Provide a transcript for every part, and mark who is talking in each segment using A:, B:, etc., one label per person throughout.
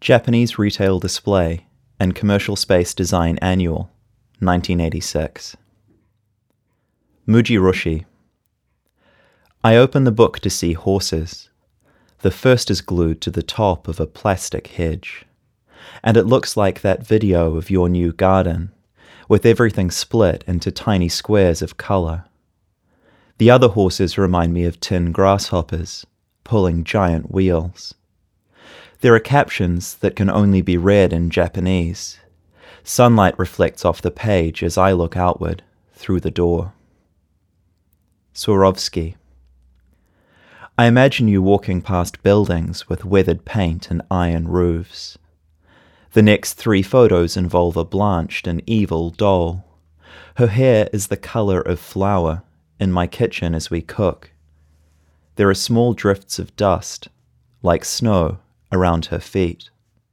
A: Japanese Retail Display and Commercial Space Design Annual, 1986. Mujiroshi. I open the book to see horses. The first is glued to the top of a plastic hedge, and it looks like that video of your new garden, with everything split into tiny squares of colour. The other horses remind me of tin grasshoppers, pulling giant wheels. There are captions that can only be read in Japanese. Sunlight reflects off the page as I look outward, through the door. Swarovski. I imagine you walking past buildings with weathered paint and iron roofs. The next 3 photos involve a blanched and evil doll. Her hair is the colour of flour in my kitchen as we cook. There are small drifts of dust, like snow, around her feet.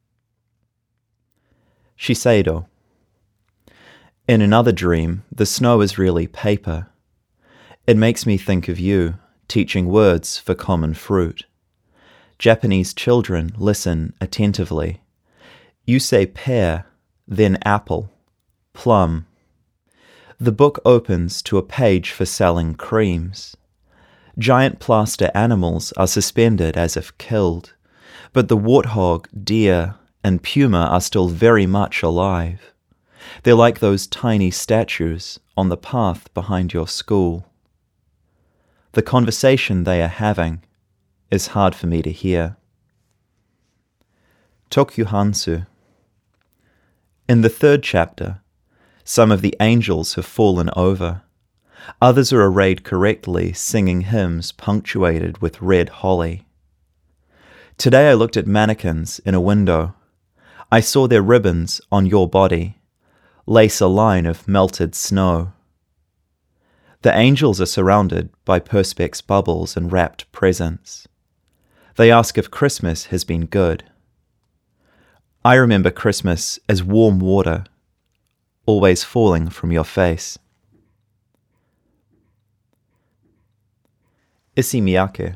A: Shiseido. In another dream, the snow is really paper. It makes me think of you, teaching words for common fruit. Japanese children listen attentively. You say pear, then apple, plum. The book opens to a page for selling creams. Giant plaster animals are suspended as if killed, but the warthog, deer, and puma are still very much alive. They're like those tiny statues on the path behind your school. The conversation they are having is hard for me to hear. Tokuhansu. In the 3rd chapter, some of the angels have fallen over. Others are arrayed correctly, singing hymns punctuated with red holly. Today I looked at mannequins in a window. I saw their ribbons on your body, lace a line of melted snow. The angels are surrounded by perspex bubbles and wrapped presents. They ask if Christmas has been good. I remember Christmas as warm water, always falling from your face. Issey Miyake.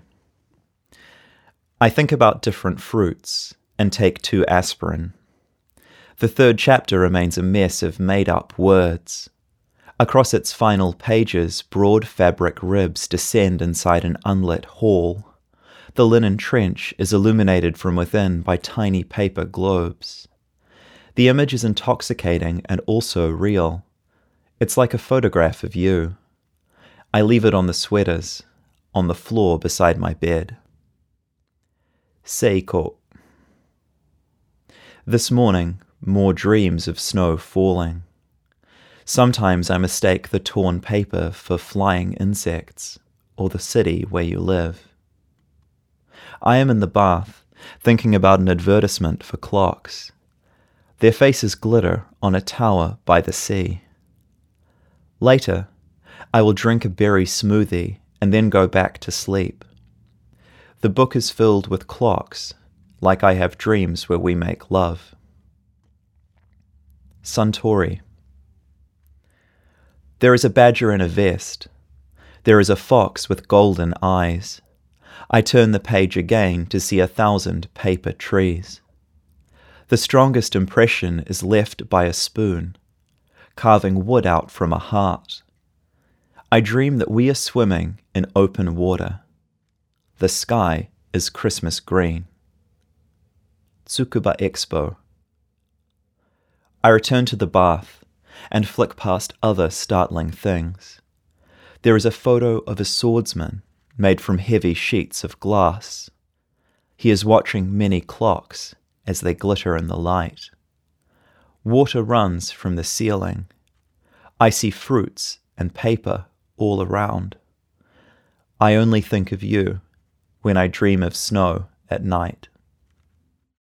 A: I think about different fruits and take 2 aspirin. The 3rd chapter remains a mess of made-up words. Across its final pages, broad fabric ribs descend inside an unlit hall. The linen trench is illuminated from within by tiny paper globes. The image is intoxicating and also real. It's like a photograph of you. I leave it on the sweaters, on the floor beside my bed. Seiko. This morning, more dreams of snow falling. Sometimes I mistake the torn paper for flying insects, or the city where you live. I am in the bath, thinking about an advertisement for clocks. Their faces glitter on a tower by the sea. Later, I will drink a berry smoothie and then go back to sleep. The book is filled with clocks, like I have dreams where we make love. Suntory. There is a badger in a vest. There is a fox with golden eyes. I turn the page again to see 1,000 paper trees. The strongest impression is left by a spoon, carving wood out from a heart. I dream that we are swimming in open water. The sky is Christmas green. Tsukuba Expo. I return to the bath and flick past other startling things. There is a photo of a swordsman made from heavy sheets of glass. He is watching many clocks as they glitter in the light. Water runs from the ceiling. I see fruits and paper all around. I only think of you when I dream of snow at night.